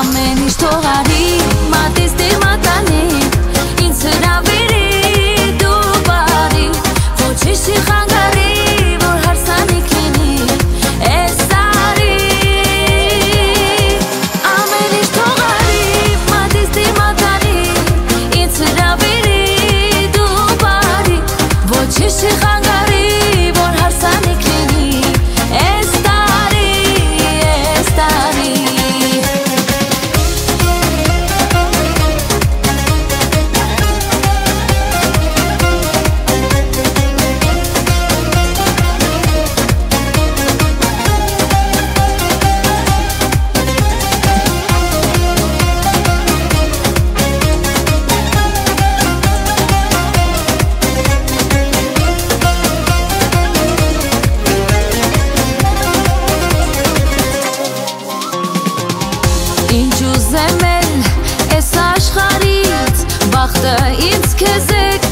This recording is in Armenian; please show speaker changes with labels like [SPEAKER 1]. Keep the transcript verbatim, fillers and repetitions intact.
[SPEAKER 1] ամեն ինչ թողարի մատից դիմատանի ինձ հրավիրի դու բարի ոչինչ խանգարի որ հարսանիք լինի այս տարի ամեն ինչ թողարի մատից դիմատանի ինձ հրավիրի դու բարի ոչինչ խանգարի որ հարսանիք լինի այս տարի այս տարի Ինչ ուզեմ էլ այս աշխարհից բախտը ինձ քեզ է